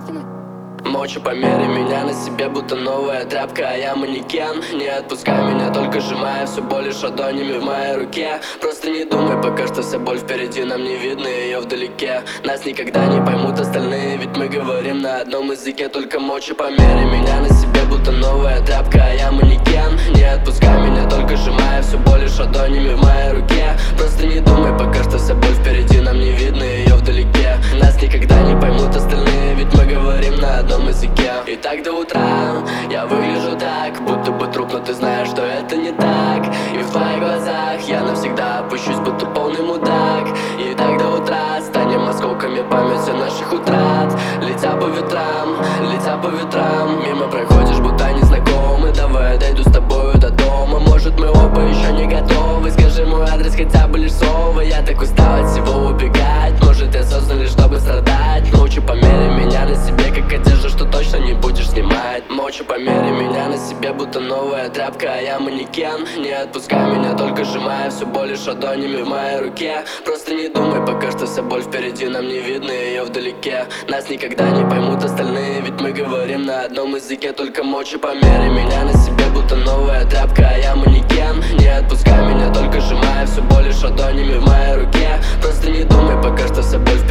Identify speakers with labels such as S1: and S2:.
S1: Молча померяй меня на себе, будто новая тряпка, а я манекен. Не отпускай меня, только сжимая все боль ладонями в моей руке. Просто не думай, пока что вся боль впереди, нам не видно ее вдалеке. Нас никогда не поймут остальные, ведь мы говорим на одном языке. Только молча померяй меня на себе, будто новая тряпка, а я манекен. Не отпускай меня, только сжимая все боль ладонями в моей руке. Просто не думай, пока что вся боль впереди, нам не видно ее вдалеке. Нас никогда не поймут остальные, ведь мы говорим на одном языке. И так до утра я выгляжу так, будто бы труп, но ты знаешь, что это не так. И в твоих глазах я навсегда опущусь, будто полный мудак. И так до утра станем осколками памяти наших утрат. Летя по ветрам, мимо проходишь, будто незнакомый. Давай я дойду с тобою до дома, может мы оба еще не готовы. Скажи мой адрес хотя бы лишь слово, я так устал от всего убегать. Может я создан лишь чтобы страдать. Молча померяй меня на себе, как одежда, что точно не будешь снимать. Молча померяй меня на себе, будто новая тряпка, а я манекен. Не отпускай меня, только сжимая все боль ладонями в моей руке. Просто не думай, пока что вся боль впереди, нам не видно ее вдалеке. Нас никогда не поймут остальные, ведь мы говорим на одном языке. Только молча померяй меня на себе, будто новая тряпка, а я манекен. Не отпускай меня, только сжимая все боль ладонями в моей руке. Просто не думай, пока что вся боль